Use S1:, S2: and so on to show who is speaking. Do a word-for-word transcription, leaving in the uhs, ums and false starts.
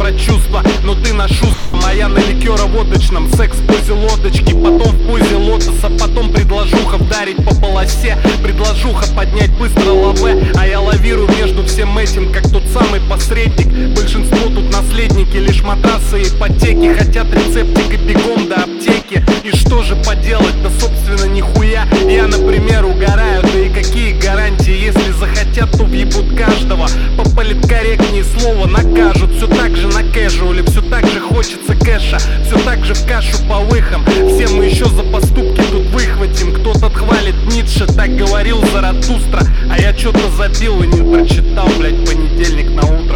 S1: про чувства, но ты на шуст. Моя на ликеро-водочном, секс в позе лодочки, потом в позе лотоса, потом предложуха вдарить по полосе, предложуха поднять быстро лаве, а я лавирую между всем этим, как тот самый посредник. Большинство тут наследники, лишь матрасы и ипотеки, хотят рецептик и бегом до аптеки. И что же поделать, да собственно нихуя. Я, например, угораю, да и какие гарантии, если захотят, то въебут каждого. По-политкорректнее слово накажут. Все так же на кэжуале, все так же хочется кэша, все так же в кашу по выхам. Все мы еще за поступки тут выхватим. Кто-то хвалит Ницше, так говорил Заратустра, а я что-то забил и не прочитал, блять, понедельник на утро.